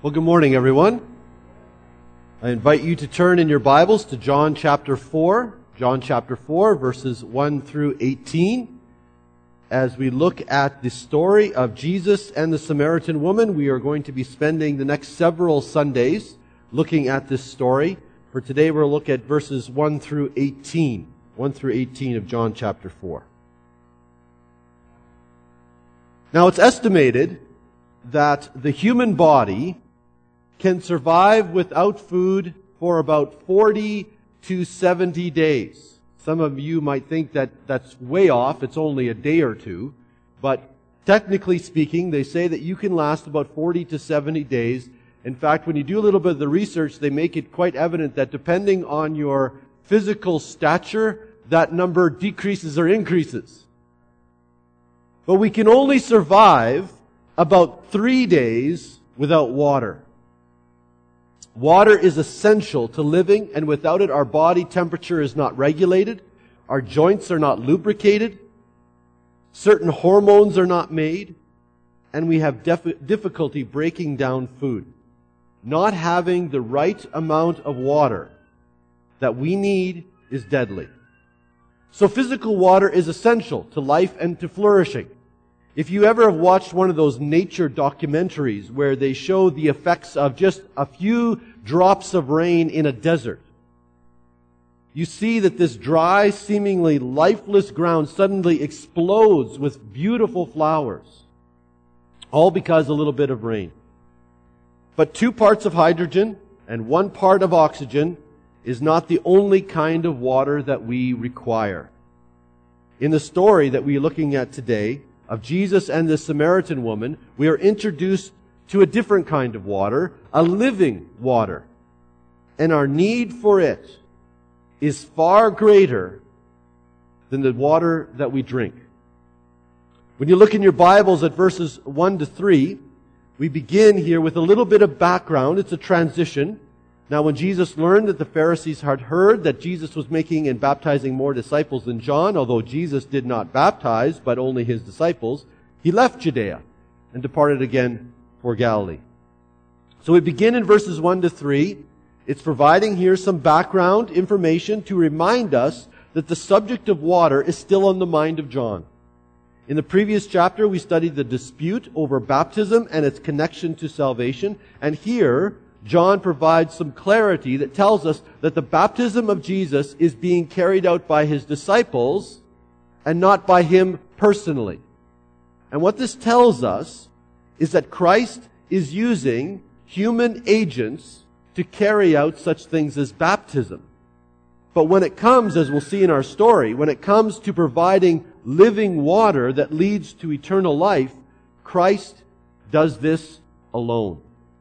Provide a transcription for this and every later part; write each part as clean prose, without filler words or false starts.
Well, good morning, everyone. I invite you to turn in your Bibles to John chapter 4, verses 1 through 18. As we look at the story of Jesus and the Samaritan woman, we are going to be spending the next several Sundays looking at this story. For today, we'll look at verses 1 through 18 of John chapter 4. Now, it's estimated that the human body can survive without food for about 40 to 70 days. Some of you might think that that's way off. It's only a day or two. But technically speaking, they say that you can last about 40 to 70 days. In fact, when you do a little bit of the research, they make it quite evident that depending on your physical stature, that number decreases or increases. But we can only survive about 3 days without water. Water is essential to living, and without it, our body temperature is not regulated, our joints are not lubricated, certain hormones are not made, and we have difficulty breaking down food. Not having the right amount of water that we need is deadly. So physical water is essential to life and to flourishing. If you ever have watched one of those nature documentaries where they show the effects of just a few drops of rain in a desert, you see that this dry, seemingly lifeless ground suddenly explodes with beautiful flowers, all because a little bit of rain. But 2 parts of hydrogen and 1 part of oxygen is not the only kind of water that we require. In the story that we're looking at today, of Jesus and the Samaritan woman, we are introduced to a different kind of water, a living water. And our need for it is far greater than the water that we drink. When you look in your Bibles at verses 1 to 3, we begin here with a little bit of background. It's a transition. Now, when Jesus learned that the Pharisees had heard that Jesus was making and baptizing more disciples than John, although Jesus did not baptize, but only his disciples, he left Judea and departed again for Galilee. So we begin in verses 1 to 3. It's providing here some background information to remind us that the subject of water is still on the mind of John. In the previous chapter, we studied the dispute over baptism and its connection to salvation, and here John provides some clarity that tells us that the baptism of Jesus is being carried out by his disciples and not by him personally. And what this tells us is that Christ is using human agents to carry out such things as baptism. But when it comes, as we'll see in our story, when it comes to providing living water that leads to eternal life, Christ does this alone.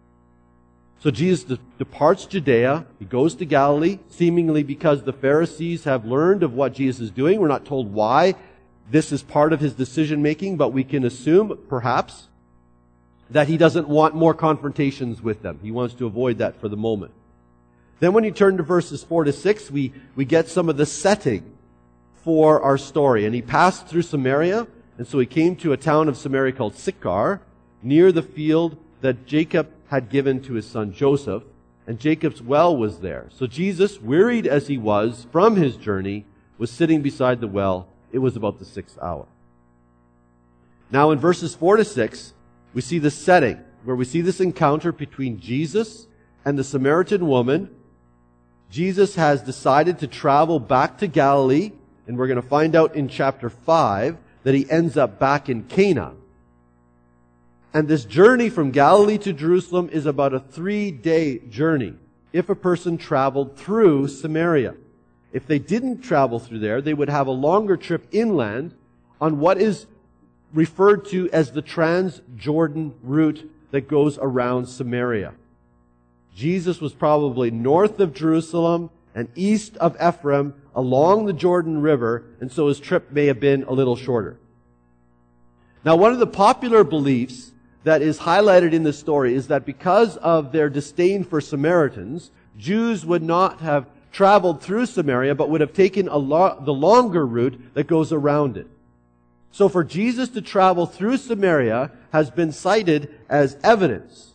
So Jesus departs Judea. He goes to Galilee, seemingly because the Pharisees have learned of what Jesus is doing. We're not told why this is part of his decision-making, but we can assume, perhaps, that he doesn't want more confrontations with them. He wants to avoid that for the moment. Then when you turn to verses 4 to 6, we get some of the setting for our story. And he passed through Samaria, and so he came to a town of Samaria called Sychar, near the field that Jacob had given to his son Joseph, and Jacob's well was there. So Jesus, wearied as he was from his journey, was sitting beside the well. It was about the 6th hour. Now in verses 4 to 6, we see the setting, where we see this encounter between Jesus and the Samaritan woman. Jesus has decided to travel back to Galilee, and we're going to find out in chapter 5 that he ends up back in Cana. And this journey from Galilee to Jerusalem is about a 3-day journey if a person traveled through Samaria. If they didn't travel through there, they would have a longer trip inland on what is referred to as the Transjordan route that goes around Samaria. Jesus was probably north of Jerusalem and east of Ephraim along the Jordan River, and so his trip may have been a little shorter. Now, one of the popular beliefs that is highlighted in this story is that because of their disdain for Samaritans, Jews would not have traveled through Samaria, but would have taken the longer route that goes around it. So for Jesus to travel through Samaria has been cited as evidence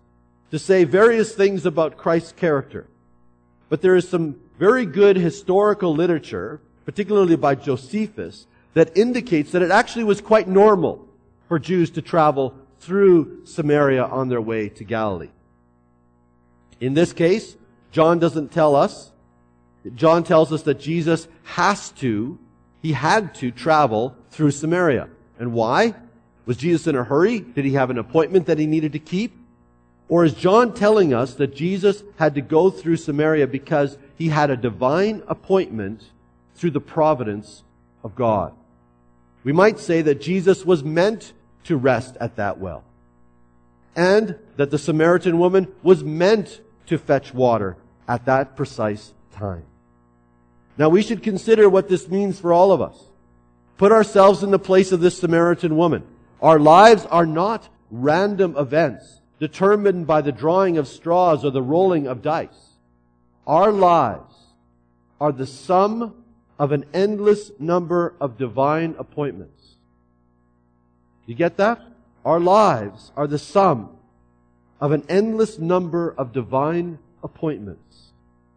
to say various things about Christ's character. But there is some very good historical literature, particularly by Josephus, that indicates that it actually was quite normal for Jews to travel through Samaria on their way to Galilee. In this case, John doesn't tell us. John tells us that Jesus he had to travel through Samaria. And why? Was Jesus in a hurry? Did he have an appointment that he needed to keep? Or is John telling us that Jesus had to go through Samaria because he had a divine appointment through the providence of God? We might say that Jesus was meant to rest at that well, and that the Samaritan woman was meant to fetch water at that precise time. Now we should consider what this means for all of us. Put ourselves in the place of this Samaritan woman. Our lives are not random events determined by the drawing of straws or the rolling of dice. Our lives are the sum of an endless number of divine appointments. You get that? Our lives are the sum of an endless number of divine appointments.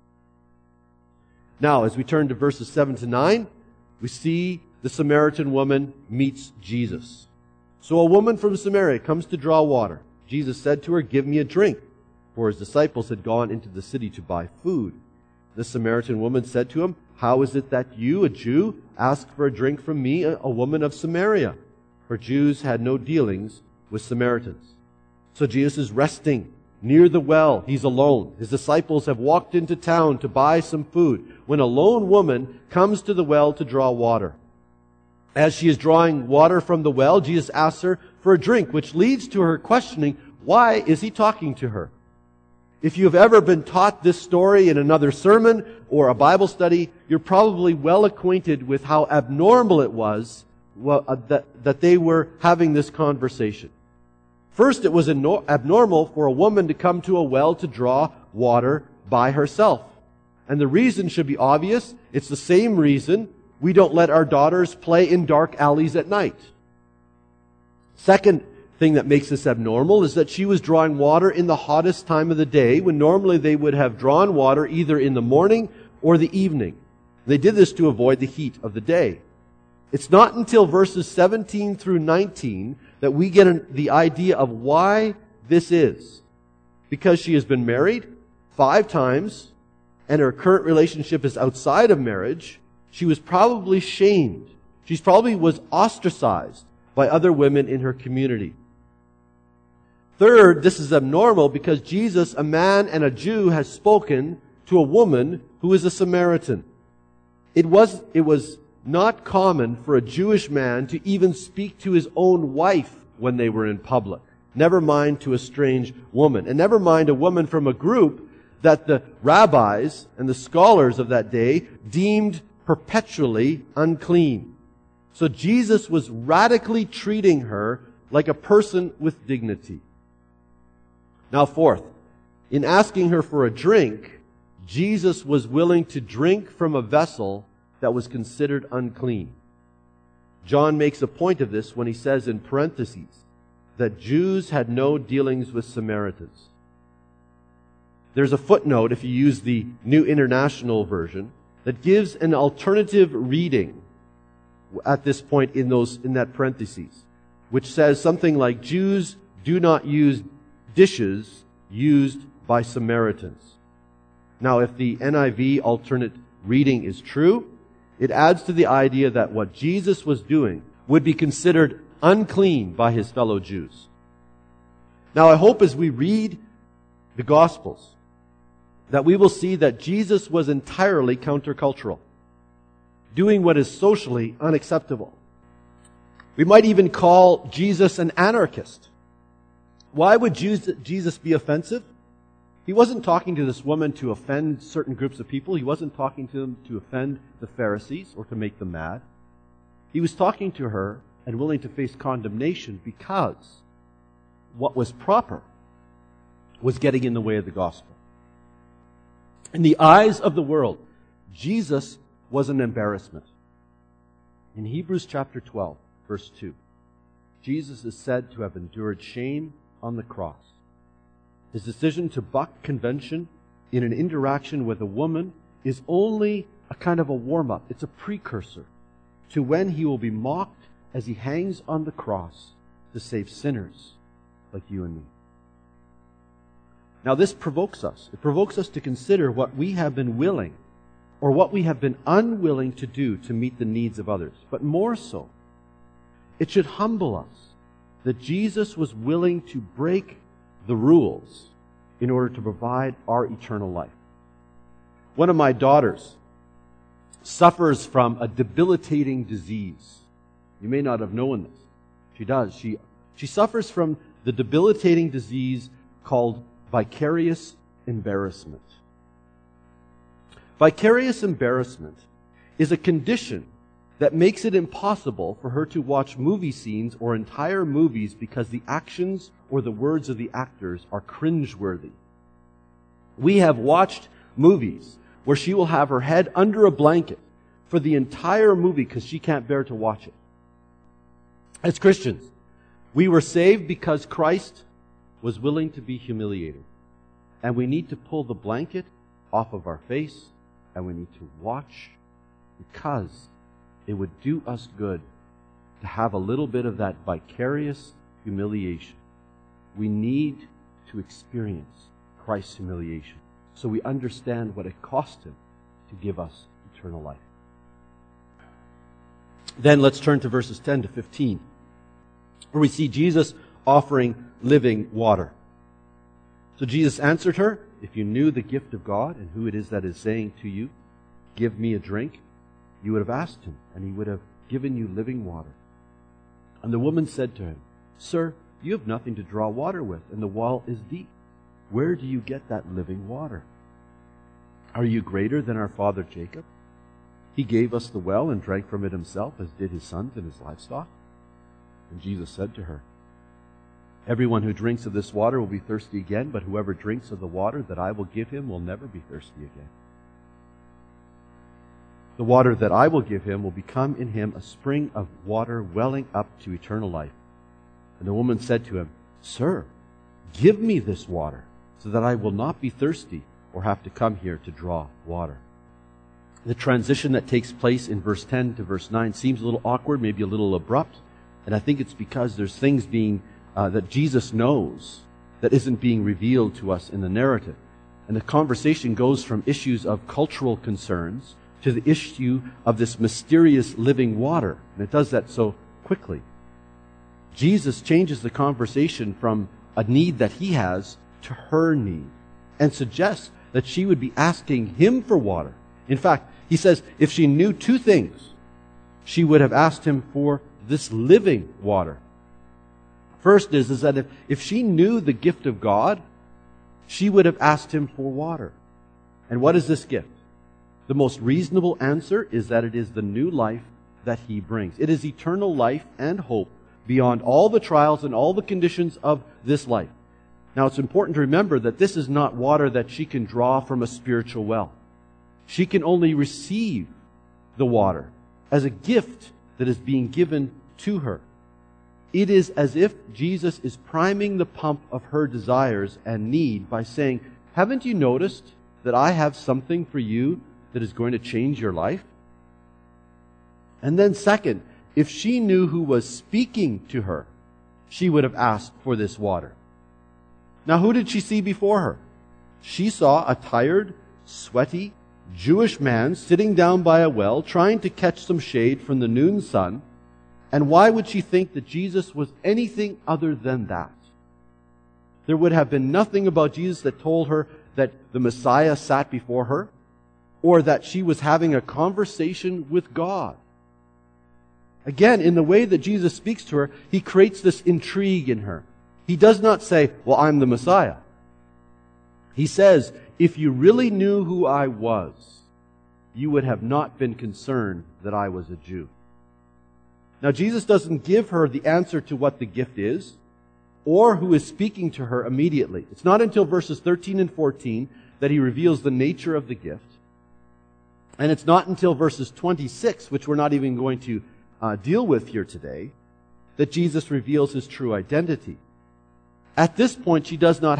Now, as we turn to verses 7 to 9, we see the Samaritan woman meets Jesus. So a woman from Samaria comes to draw water. Jesus said to her, "Give me a drink," for his disciples had gone into the city to buy food. The Samaritan woman said to him, "How is it that you, a Jew, ask for a drink from me, a woman of Samaria?" For Jews had no dealings with Samaritans. So Jesus is resting near the well. He's alone. His disciples have walked into town to buy some food when a lone woman comes to the well to draw water. As she is drawing water from the well, Jesus asks her for a drink, which leads to her questioning, why is he talking to her? If you have ever been taught this story in another sermon or a Bible study, you're probably well acquainted with how abnormal it was that they were having this conversation. First, it was abnormal for a woman to come to a well to draw water by herself. And the reason should be obvious. It's the same reason we don't let our daughters play in dark alleys at night. Second thing that makes this abnormal is that she was drawing water in the hottest time of the day, when normally they would have drawn water either in the morning or the evening. They did this to avoid the heat of the day. It's not until verses 17 through 19 that we get the idea of why this is. Because she has been married 5 times, and her current relationship is outside of marriage, she was probably shamed. She probably was ostracized by other women in her community. Third, this is abnormal because Jesus, a man and a Jew, has spoken to a woman who is a Samaritan. It was not common for a Jewish man to even speak to his own wife when they were in public, never mind to a strange woman, and never mind a woman from a group that the rabbis and the scholars of that day deemed perpetually unclean. So Jesus was radically treating her like a person with dignity. Now, fourth, in asking her for a drink, Jesus was willing to drink from a vessel that was considered unclean. John makes a point of this when he says in parentheses that Jews had no dealings with Samaritans. There's a footnote, if you use the New International Version, that gives an alternative reading at this point in that parentheses, which says something like, Jews do not use dishes used by Samaritans. Now, if the NIV alternate reading is true, it adds to the idea that what Jesus was doing would be considered unclean by his fellow Jews. Now, I hope as we read the Gospels that we will see that Jesus was entirely countercultural, doing what is socially unacceptable. We might even call Jesus an anarchist. Why would Jesus be offensive? He wasn't talking to this woman to offend certain groups of people. He wasn't talking to them to offend the Pharisees or to make them mad. He was talking to her and willing to face condemnation because what was proper was getting in the way of the gospel. In the eyes of the world, Jesus was an embarrassment. In Hebrews chapter 12, verse 2, Jesus is said to have endured shame on the cross. His decision to buck convention in an interaction with a woman is only a kind of a warm-up. It's a precursor to when he will be mocked as he hangs on the cross to save sinners like you and me. Now this provokes us. It provokes us to consider what we have been willing or what we have been unwilling to do to meet the needs of others. But more so, it should humble us that Jesus was willing to break the rules in order to provide our eternal life. One of my daughters suffers from a debilitating disease. You may not have known this. She does. She suffers from the debilitating disease called vicarious embarrassment. Vicarious embarrassment is a condition that makes it impossible for her to watch movie scenes or entire movies because the actions or the words of the actors are cringeworthy. We have watched movies where she will have her head under a blanket for the entire movie because she can't bear to watch it. As Christians, we were saved because Christ was willing to be humiliated. And we need to pull the blanket off of our face, and we need to watch, because it would do us good to have a little bit of that vicarious humiliation. We need to experience Christ's humiliation so we understand what it cost him to give us eternal life. Then let's turn to verses 10 to 15, where we see Jesus offering living water. So Jesus answered her, "If you knew the gift of God and who it is that is saying to you, 'Give me a drink,' you would have asked him, and he would have given you living water." And the woman said to him, "Sir, you have nothing to draw water with, and the well is deep. Where do you get that living water? Are you greater than our father Jacob? He gave us the well and drank from it himself, as did his sons and his livestock." And Jesus said to her, "Everyone who drinks of this water will be thirsty again, but whoever drinks of the water that I will give him will never be thirsty again. The water that I will give him will become in him a spring of water welling up to eternal life." And the woman said to him, "Sir, give me this water, so that I will not be thirsty or have to come here to draw water." The transition that takes place in verse 10 to verse 9 seems a little awkward, maybe a little abrupt, and I think it's because there's things that Jesus knows that isn't being revealed to us in the narrative. And the conversation goes from issues of cultural concerns to the issue of this mysterious living water. And it does that so quickly. Jesus changes the conversation from a need that he has to her need and suggests that she would be asking him for water. In fact, he says if she knew two things, she would have asked him for this living water. First is that if she knew the gift of God, she would have asked him for water. And what is this gift? The most reasonable answer is that it is the new life that he brings. It is eternal life and hope beyond all the trials and all the conditions of this life. Now it's important to remember that this is not water that she can draw from a spiritual well. She can only receive the water as a gift that is being given to her. It is as if Jesus is priming the pump of her desires and need by saying, "Haven't you noticed that I have something for you that is going to change your life?" And then second, if she knew who was speaking to her, she would have asked for this water. Now who did she see before her? She saw a tired, sweaty, Jewish man sitting down by a well trying to catch some shade from the noon sun. And why would she think that Jesus was anything other than that? There would have been nothing about Jesus that told her that the Messiah sat before her, or that she was having a conversation with God. Again, in the way that Jesus speaks to her, he creates this intrigue in her. He does not say, "Well, I'm the Messiah." He says, "If you really knew who I was, you would have not been concerned that I was a Jew." Now, Jesus doesn't give her the answer to what the gift is or who is speaking to her immediately. It's not until verses 13 and 14 that he reveals the nature of the gift. And it's not until verses 26, which we're not even going to deal with here today, that Jesus reveals his true identity. At this point, she does not have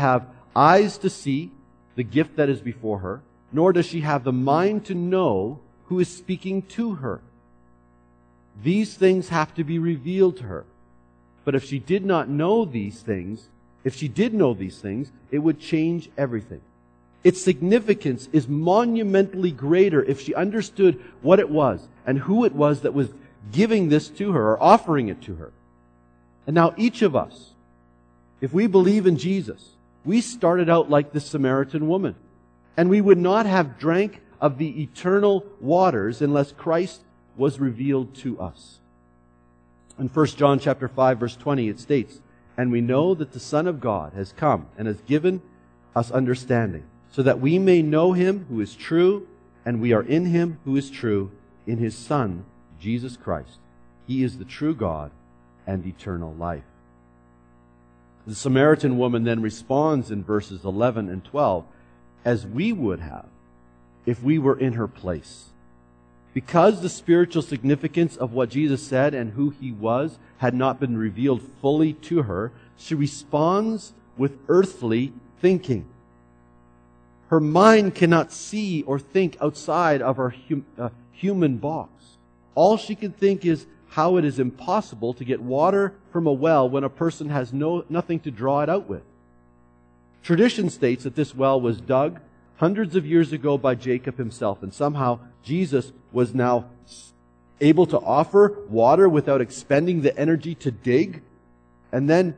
eyes to see the gift that is before her, nor does she have the mind to know who is speaking to her. These things have to be revealed to her. But if she did not know these things, if she did know these things, it would change everything. Its significance is monumentally greater if she understood what it was and who it was that was giving this to her or offering it to her. And now each of us, if we believe in Jesus, we started out like this Samaritan woman. And we would not have drank of the eternal waters unless Christ was revealed to us. In 1 John chapter 5, verse 20, it states, "And we know that the Son of God has come and has given us understanding, so that we may know Him who is true, and we are in Him who is true, in His Son, Jesus Christ. He is the true God and eternal life." The Samaritan woman then responds in verses 11 and 12 as we would have if we were in her place. Because the spiritual significance of what Jesus said and who He was had not been revealed fully to her, she responds with earthly thinking. Her mind cannot see or think outside of her human box. All she can think is how it is impossible to get water from a well when a person has nothing to draw it out with. Tradition states that this well was dug hundreds of years ago by Jacob himself, and somehow Jesus was now able to offer water without expending the energy to dig. And then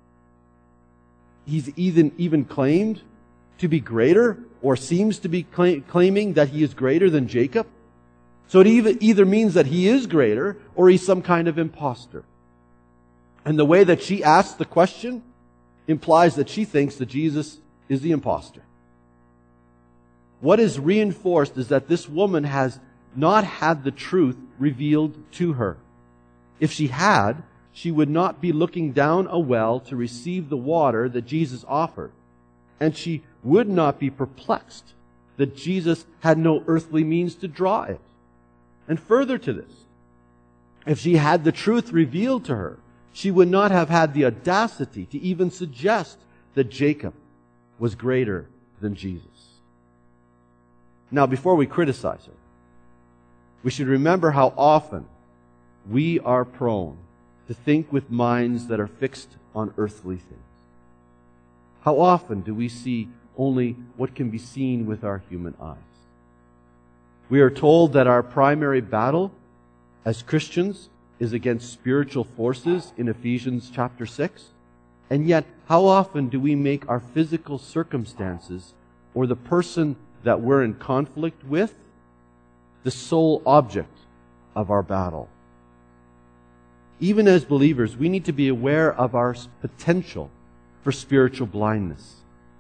He's even claimed to be greater, or seems to be claiming that He is greater than Jacob. So it either means that He is greater, or He's some kind of imposter. And the way that she asks the question implies that she thinks that Jesus is the imposter. What is reinforced is that this woman has not had the truth revealed to her. If she had, she would not be looking down a well to receive the water that Jesus offered. And she would not be perplexed that Jesus had no earthly means to draw it. And further to this, if she had the truth revealed to her, she would not have had the audacity to even suggest that Jacob was greater than Jesus. Now, before we criticize her, we should remember how often we are prone to think with minds that are fixed on earthly things. How often do we see only what can be seen with our human eyes? We are told that our primary battle as Christians is against spiritual forces in Ephesians chapter 6. And yet, how often do we make our physical circumstances or the person that we're in conflict with the sole object of our battle? Even as believers, we need to be aware of our potential for spiritual blindness.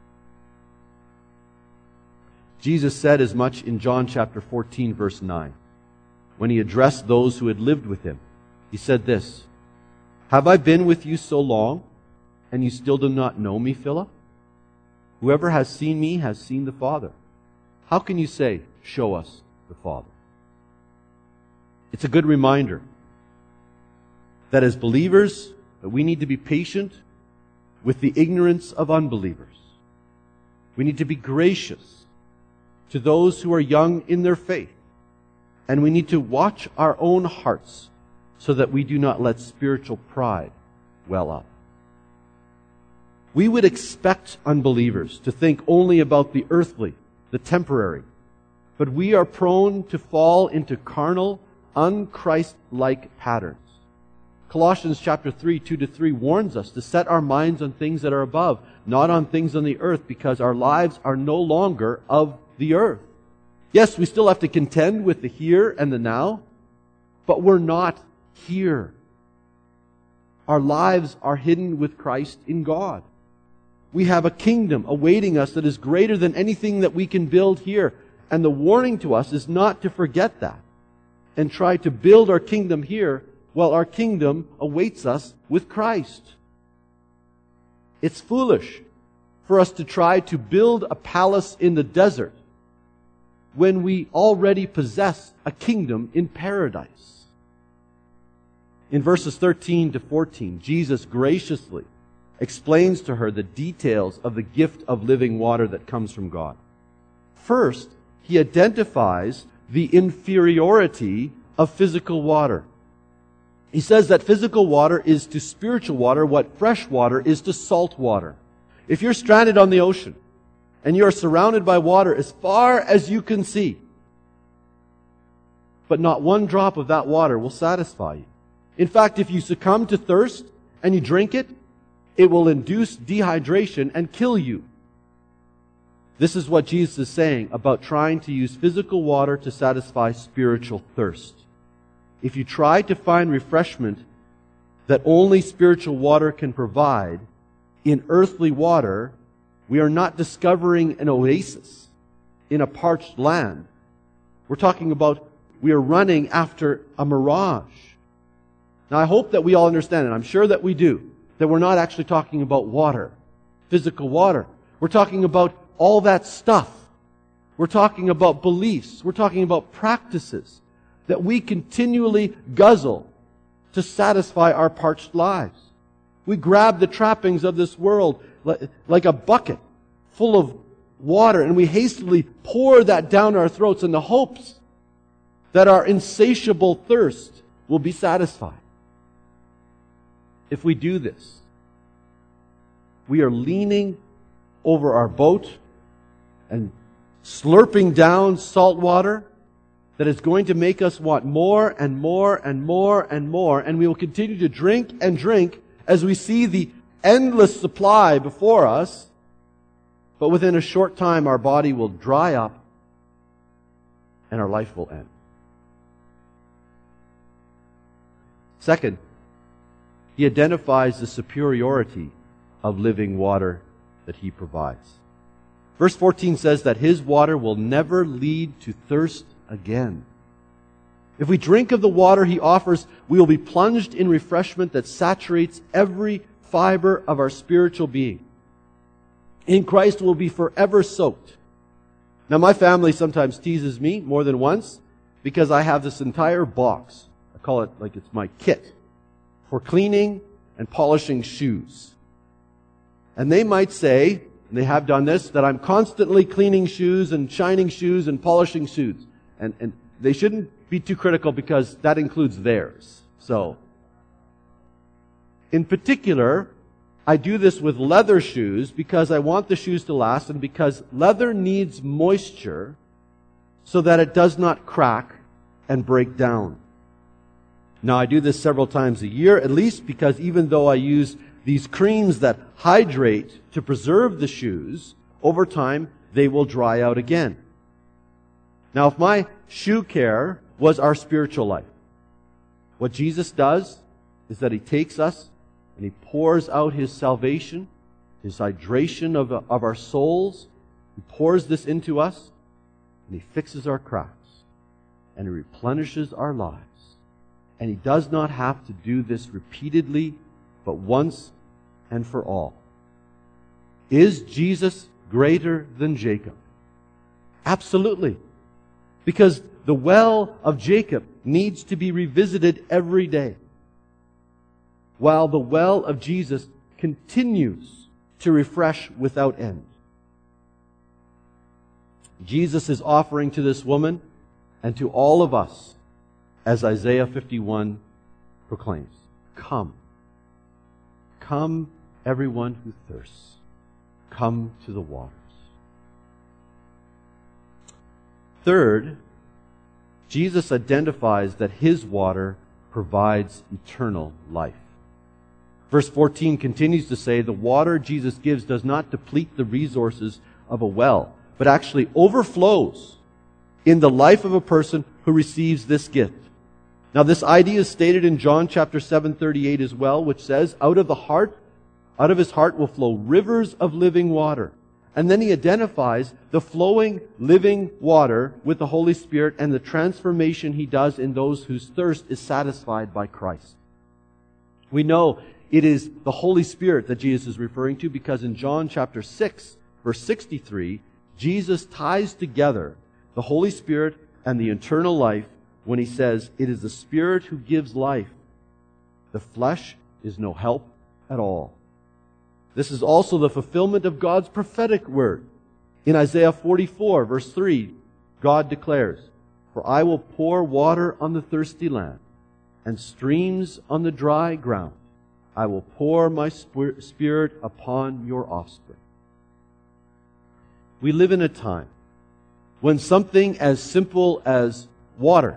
Jesus said as much in John chapter 14, verse 9, when He addressed those who had lived with Him. He said this, "Have I been with you so long, and you still do not know me, Philip? Whoever has seen me has seen the Father. How can you say, 'Show us the Father'?" It's a good reminder that as believers, that we need to be patient with the ignorance of unbelievers. We need to be gracious to those who are young in their faith. And we need to watch our own hearts so that we do not let spiritual pride well up. We would expect unbelievers to think only about the earthly, the temporary, but we are prone to fall into carnal, un-Christ-like patterns. Colossians chapter 3, 2-3 warns us to set our minds on things that are above, not on things on the earth, because our lives are no longer of the earth. Yes, we still have to contend with the here and the now, but we're not here. Our lives are hidden with Christ in God. We have a kingdom awaiting us that is greater than anything that we can build here. And the warning to us is not to forget that and try to build our kingdom here while our kingdom awaits us with Christ. It's foolish for us to try to build a palace in the desert when we already possess a kingdom in paradise. In verses 13-14, Jesus graciously explains to her the details of the gift of living water that comes from God. First, he identifies the inferiority of physical water. He says that physical water is to spiritual water what fresh water is to salt water. If you're stranded on the ocean and you are surrounded by water as far as you can see, but not one drop of that water will satisfy you. In fact, if you succumb to thirst and you drink it, it will induce dehydration and kill you. This is what Jesus is saying about trying to use physical water to satisfy spiritual thirst. If you try to find refreshment that only spiritual water can provide in earthly water, we are not discovering an oasis in a parched land. We're talking about we are running after a mirage. Now, I hope that we all understand, and I'm sure that we do, that we're not actually talking about water, physical water. We're talking about all that stuff. We're talking about beliefs. We're talking about practices that we continually guzzle to satisfy our parched lives. We grab the trappings of this world like a bucket full of water, and we hastily pour that down our throats in the hopes that our insatiable thirst will be satisfied. If we do this, we are leaning over our boat and slurping down salt water that is going to make us want more and more and more and more, and we will continue to drink and drink as we see the endless supply before us, but within a short time our body will dry up and our life will end. Second, he identifies the superiority of living water that he provides. Verse 14 says that his water will never lead to thirst again. If we drink of the water he offers, we will be plunged in refreshment that saturates every fiber of our spiritual being. In Christ we'll be forever soaked. Now, my family sometimes teases me more than once because I have this entire box. I call it like it's my kit for cleaning and polishing shoes. And they might say, and they have done this, that I'm constantly cleaning shoes and shining shoes and polishing shoes. And they shouldn't be too critical because that includes theirs. So, in particular, I do this with leather shoes because I want the shoes to last and because leather needs moisture so that it does not crack and break down. Now, I do this several times a year, at least, because even though I use these creams that hydrate to preserve the shoes, over time, they will dry out again. Now, if my shoe care was our spiritual life, what Jesus does is that he takes us and he pours out his salvation, his hydration of our souls. He pours this into us, and he fixes our cracks, and he replenishes our lives. And he does not have to do this repeatedly, but once and for all. Is Jesus greater than Jacob? Absolutely. Because the well of Jacob needs to be revisited every day, while the well of Jesus continues to refresh without end. Jesus is offering to this woman and to all of us, as Isaiah 51 proclaims, come. Come, everyone who thirsts. Come to the waters. Third, Jesus identifies that his water provides eternal life. Verse 14 continues to say, the water Jesus gives does not deplete the resources of a well, but actually overflows in the life of a person who receives this gift. Now, this idea is stated in John chapter 7:38 as well, which says, out of his heart will flow rivers of living water. And then he identifies the flowing, living water with the Holy Spirit and the transformation he does in those whose thirst is satisfied by Christ. We know it is the Holy Spirit that Jesus is referring to because in John chapter 6, verse 63, Jesus ties together the Holy Spirit and the eternal life when he says, it is the Spirit who gives life. The flesh is no help at all. This is also the fulfillment of God's prophetic word. In Isaiah 44, verse 3, God declares, "For I will pour water on the thirsty land, and streams on the dry ground. I will pour my Spirit upon your offspring." We live in a time when something as simple as water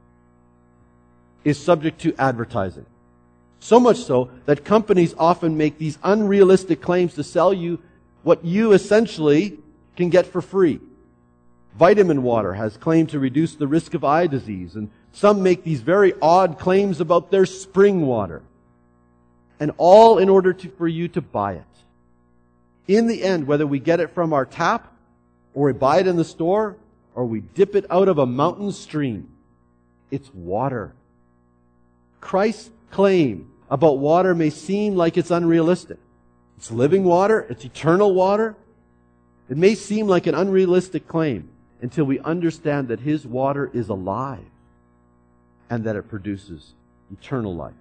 is subject to advertising. So much so that companies often make these unrealistic claims to sell you what you essentially can get for free. Vitamin water has claimed to reduce the risk of eye disease, and some make these very odd claims about their spring water. And all in order for you to buy it. In the end, whether we get it from our tap, or we buy it in the store, or we dip it out of a mountain stream, it's water. Christ's claim about water may seem like it's unrealistic. It's living water, it's eternal water. It may seem like an unrealistic claim until we understand that His water is alive and that it produces eternal life.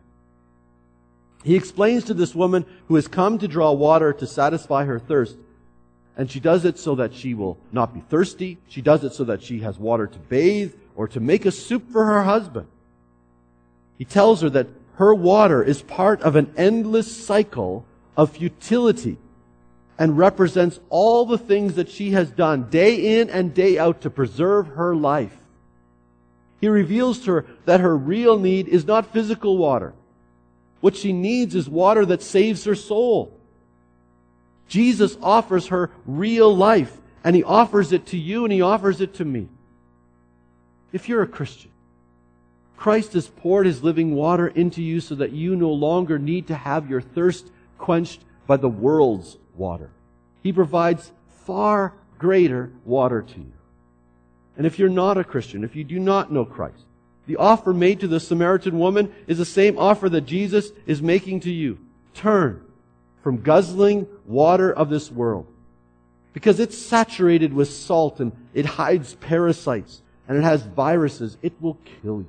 He explains to this woman who has come to draw water to satisfy her thirst, and she does it so that she will not be thirsty. She does it so that she has water to bathe or to make a soup for her husband. He tells her that her water is part of an endless cycle of futility and represents all the things that she has done day in and day out to preserve her life. He reveals to her that her real need is not physical water. What she needs is water that saves her soul. Jesus offers her real life, and He offers it to you and He offers it to me. If you're a Christian, Christ has poured His living water into you so that you no longer need to have your thirst quenched by the world's water. He provides far greater water to you. And if you're not a Christian, if you do not know Christ, the offer made to the Samaritan woman is the same offer that Jesus is making to you. Turn from guzzling water of this world, because it's saturated with salt and it hides parasites and it has viruses. It will kill you.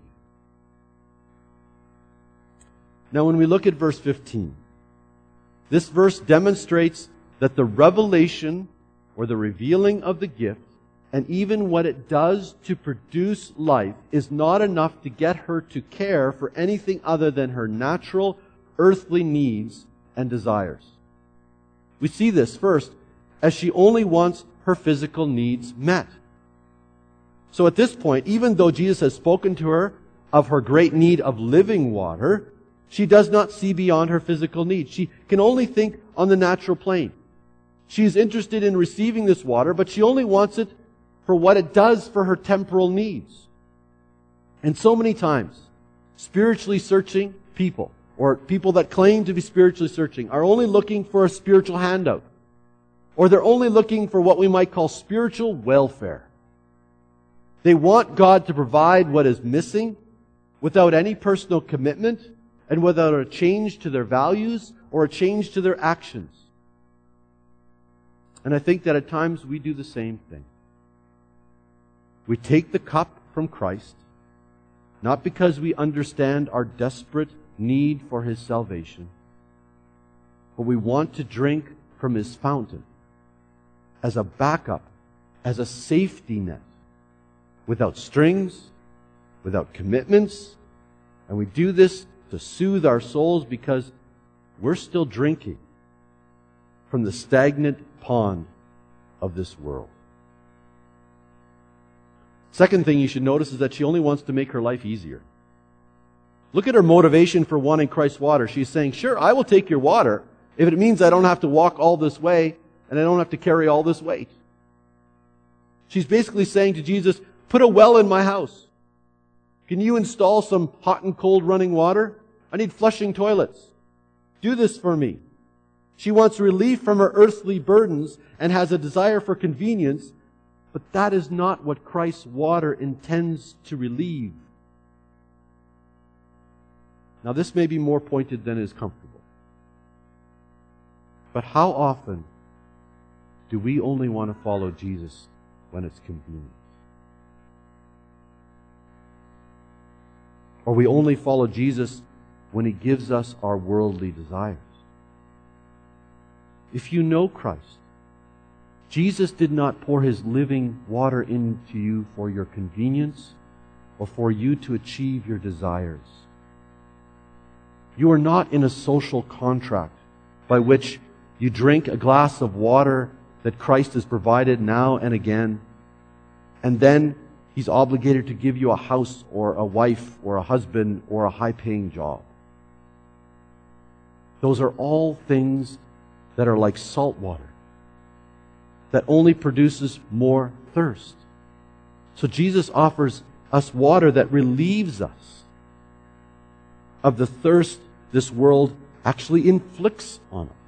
Now, when we look at verse 15, this verse demonstrates that the revelation or the revealing of the gift and even what it does to produce life is not enough to get her to care for anything other than her natural earthly needs and desires. We see this first as she only wants her physical needs met. So at this point, even though Jesus has spoken to her of her great need of living water, she does not see beyond her physical needs. She can only think on the natural plane. She is interested in receiving this water, but she only wants it for what it does for her temporal needs. And so many times, spiritually searching people, or people that claim to be spiritually searching, are only looking for a spiritual handout. Or they're only looking for what we might call spiritual welfare. They want God to provide what is missing without any personal commitment and without a change to their values or a change to their actions. And I think that at times we do the same thing. We take the cup from Christ, not because we understand our desperate need for His salvation, but we want to drink from His fountain as a backup, as a safety net, without strings, without commitments, and we do this to soothe our souls because we're still drinking from the stagnant pond of this world. Second thing you should notice is that she only wants to make her life easier. Look at her motivation for wanting Christ's water. She's saying, sure, I will take your water if it means I don't have to walk all this way and I don't have to carry all this weight. She's basically saying to Jesus, put a well in my house. Can you install some hot and cold running water? I need flushing toilets. Do this for me. She wants relief from her earthly burdens and has a desire for convenience, but that is not what Christ's water intends to relieve. Now, this may be more pointed than is comfortable. But how often do we only want to follow Jesus when it's convenient? Or we only follow Jesus when He gives us our worldly desires? if you know Christ, Jesus did not pour His living water into you for your convenience or for you to achieve your desires. You are not in a social contract by which you drink a glass of water that Christ has provided now and again, and then He's obligated to give you a house or a wife or a husband or a high-paying job. Those are all things that are like salt water, that only produces more thirst. So Jesus offers us water that relieves us of the thirst this world actually inflicts on us.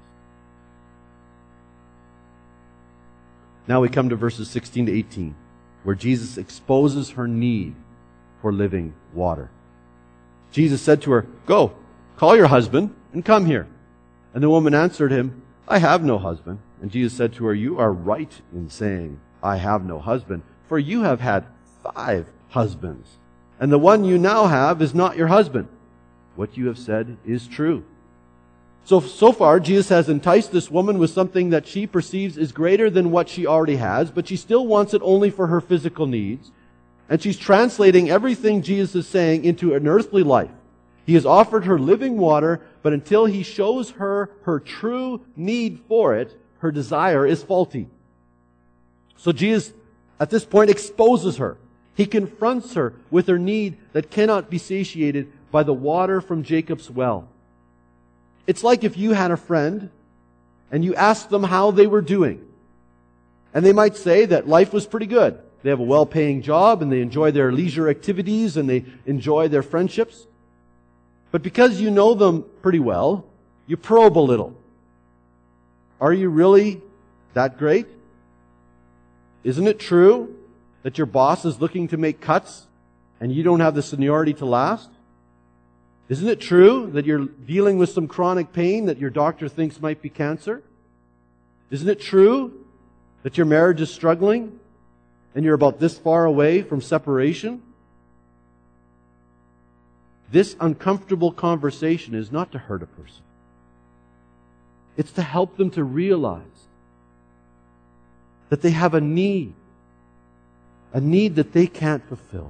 Now we come to verses 16 to 18, where Jesus exposes her need for living water. Jesus said to her, "Go, call your husband and come here." And the woman answered Him, "I have no husband." And Jesus said to her, "You are right in saying, 'I have no husband,' for you have had 5 husbands, and the one you now have is not your husband. What you have said is true." So far, Jesus has enticed this woman with something that she perceives is greater than what she already has, but she still wants it only for her physical needs. And she's translating everything Jesus is saying into an earthly life. He has offered her living water, but until He shows her her true need for it, her desire is faulty. So Jesus, at this point, exposes her. He confronts her with her need that cannot be satiated by the water from Jacob's well. It's like if you had a friend and you asked them how they were doing. And they might say that life was pretty good. They have a well-paying job and they enjoy their leisure activities and they enjoy their friendships. But because you know them pretty well, you probe a little. Are you really that great? Isn't it true that your boss is looking to make cuts and you don't have the seniority to last? Isn't it true that you're dealing with some chronic pain that your doctor thinks might be cancer? Isn't it true that your marriage is struggling and you're about this far away from separation? This uncomfortable conversation is not to hurt a person. It's to help them to realize that they have a need that they can't fulfill.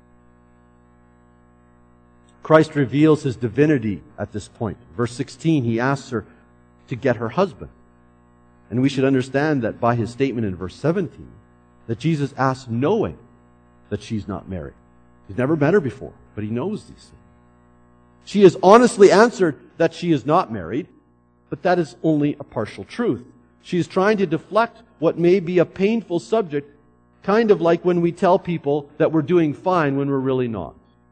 Christ reveals His divinity at this point. Verse 16, He asks her to get her husband. And we should understand that by His statement in verse 17, that Jesus asks knowing that she's not married. He's never met her before, but He knows these things. She has honestly answered that she is not married, but that is only a partial truth. She is trying to deflect what may be a painful subject, kind of like when we tell people that we're doing fine when we're really not.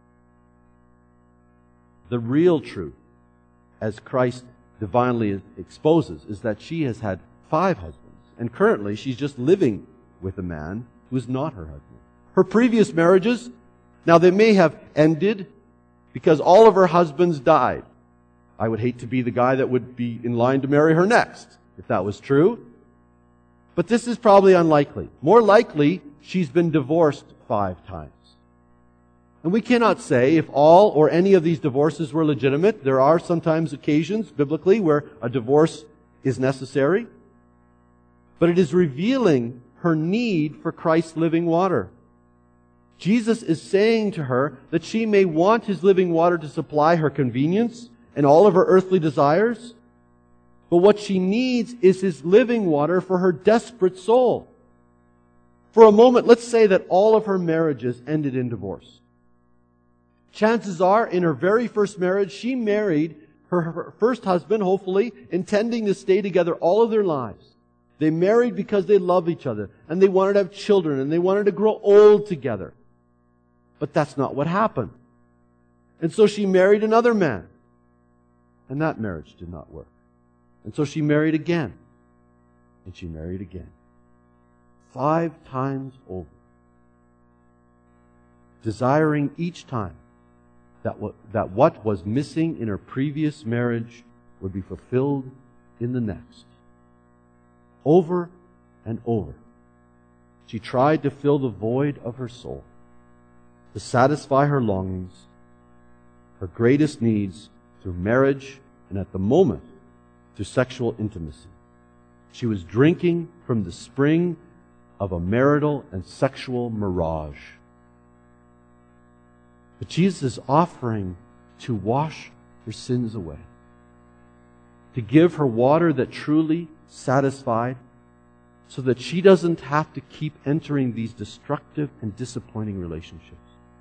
The real truth, as Christ divinely exposes, is that she has had 5 husbands, and currently she's just living with a man who is not her husband. Her previous marriages, now they may have ended because all of her husbands died. I would hate to be the guy that would be in line to marry her next, if that was true. But this is probably unlikely. More likely, she's been divorced 5 times. And we cannot say if all or any of these divorces were legitimate. There are sometimes occasions, biblically, where a divorce is necessary. But it is revealing her need for Christ's living water. Jesus is saying to her that she may want His living water to supply her convenience and all of her earthly desires, but what she needs is His living water for her desperate soul. For a moment, let's say that all of her marriages ended in divorce. Chances are, in her very first marriage, she married her first husband, hopefully, intending to stay together all of their lives. They married because they loved each other, and they wanted to have children, and they wanted to grow old together. But that's not what happened. And so she married another man. And that marriage did not work. And so she married again. And she married again. 5 times over. Desiring each time that what was missing in her previous marriage would be fulfilled in the next. Over and over, she tried to fill the void of her soul, to satisfy her longings, her greatest needs through marriage, and at the moment, through sexual intimacy. She was drinking from the spring of a marital and sexual mirage. But Jesus is offering to wash her sins away, to give her water that truly satisfied, so that she doesn't have to keep entering these destructive and disappointing relationships.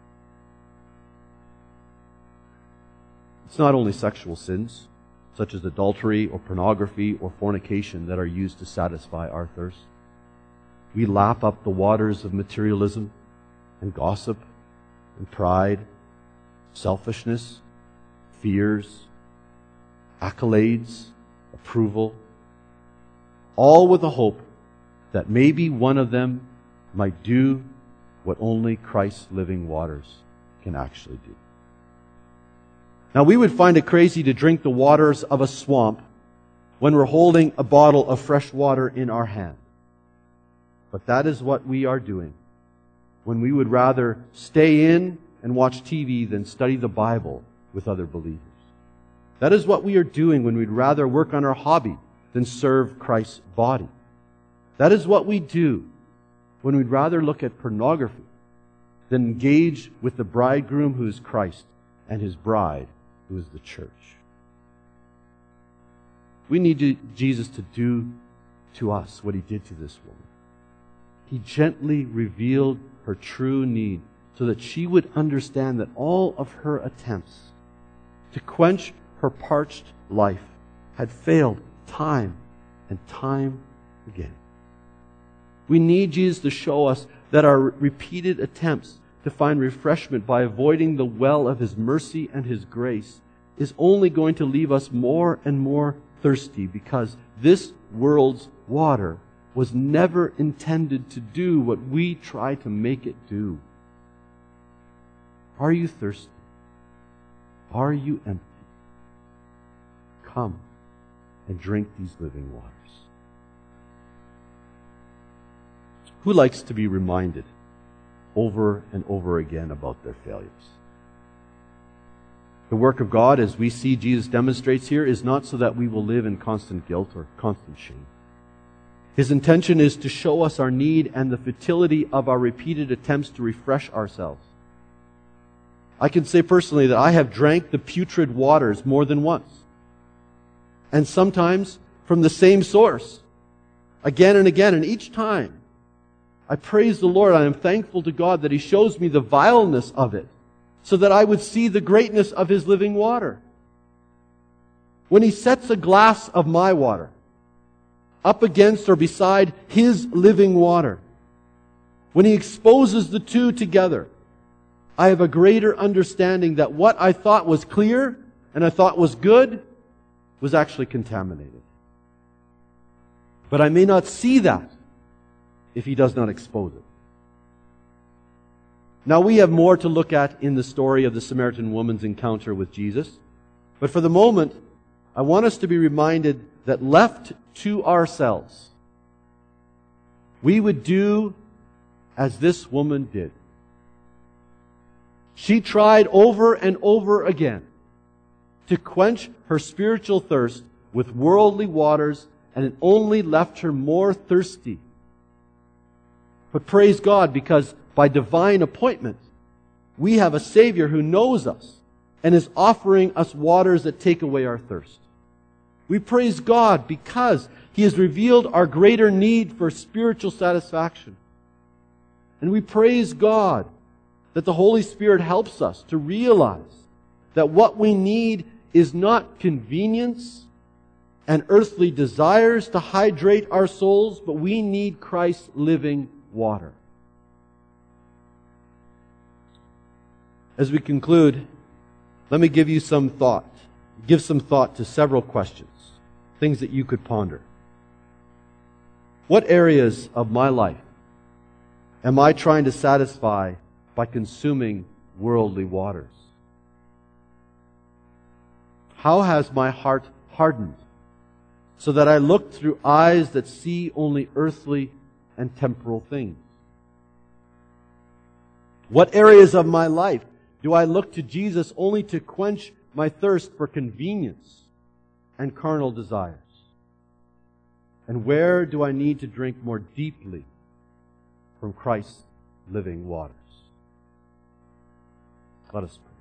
It's not only sexual sins, such as adultery or pornography or fornication, that are used to satisfy our thirst. We lap up the waters of materialism and gossip and pride, selfishness, fears, accolades, approval, all with the hope that maybe one of them might do what only Christ's living waters can actually do. Now, we would find it crazy to drink the waters of a swamp when we're holding a bottle of fresh water in our hand. But that is what we are doing when we would rather stay in and watch TV than study the Bible with other believers. That is what we are doing when we'd rather work on our hobby than serve Christ's body. That is what we do when we'd rather look at pornography than engage with the bridegroom who is Christ and his bride who is the church. We need Jesus to do to us what he did to this woman. He gently revealed her true need so that she would understand that all of her attempts to quench her parched life had failed time and time again. We need Jesus to show us that our repeated attempts to find refreshment by avoiding the well of his mercy and his grace is only going to leave us more and more thirsty, because this world's water was never intended to do what we try to make it do. Are you thirsty? Are you empty? Come and drink these living waters. Who likes to be reminded over and over again about their failures? The work of God, as we see Jesus demonstrates here, is not so that we will live in constant guilt or constant shame. His intention is to show us our need and the futility of our repeated attempts to refresh ourselves. I can say personally that I have drank the putrid waters more than once, and sometimes from the same source, again and again, and each time I praise the Lord. I am thankful to God that he shows me the vileness of it, so that I would see the greatness of his living water. When he sets a glass of my water up against or beside his living water, when he exposes the two together, I have a greater understanding that what I thought was clear and I thought was good was actually contaminated. But I may not see that if he does not expose it. Now, we have more to look at in the story of the Samaritan woman's encounter with Jesus. But for the moment, I want us to be reminded that left to ourselves, we would do as this woman did. She tried over and over again to quench her spiritual thirst with worldly waters, and it only left her more thirsty. But praise God, because by divine appointment, we have a Savior who knows us and is offering us waters that take away our thirst. We praise God because he has revealed our greater need for spiritual satisfaction. And we praise God that the Holy Spirit helps us to realize that what we need is not convenience and earthly desires to hydrate our souls, but we need Christ's living water. As we conclude, let me give some thought to several questions, things that you could ponder. What areas of my life am I trying to satisfy by consuming worldly waters? How has my heart hardened so that I look through eyes that see only earthly and temporal things? What areas of my life do I look to Jesus only to quench my thirst for convenience and carnal desires? And where do I need to drink more deeply from Christ's living waters? Let us pray.